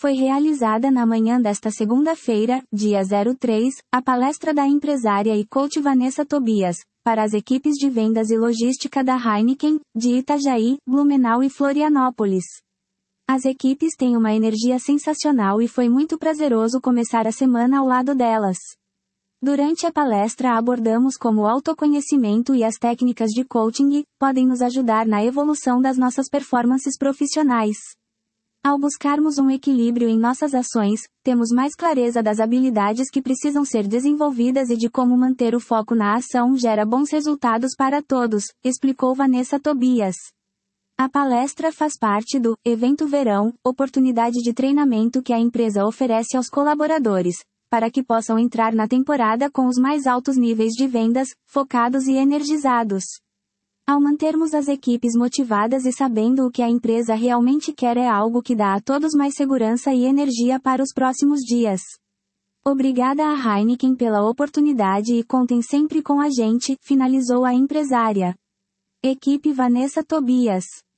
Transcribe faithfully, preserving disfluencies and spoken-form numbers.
Foi realizada na manhã desta segunda-feira, dia zero três, a palestra da empresária e coach Vanessa Tobias, para as equipes de vendas e logística da Heineken, de Itajaí, Blumenau e Florianópolis. As equipes têm uma energia sensacional e foi muito prazeroso começar a semana ao lado delas. Durante a palestra abordamos como o autoconhecimento e as técnicas de coaching podem nos ajudar na evolução das nossas performances profissionais. Ao buscarmos um equilíbrio em nossas ações, temos mais clareza das habilidades que precisam ser desenvolvidas e de como manter o foco na ação gera bons resultados para todos, explicou Vanessa Tobias. A palestra faz parte do Evento Verão, oportunidade de treinamento que a empresa oferece aos colaboradores, para que possam entrar na temporada com os mais altos níveis de vendas, focados e energizados. Ao mantermos as equipes motivadas e sabendo o que a empresa realmente quer é algo que dá a todos mais segurança e energia para os próximos dias. Obrigada à Heineken pela oportunidade e contem sempre com a gente, finalizou a empresária. Equipe Vanessa Tobias.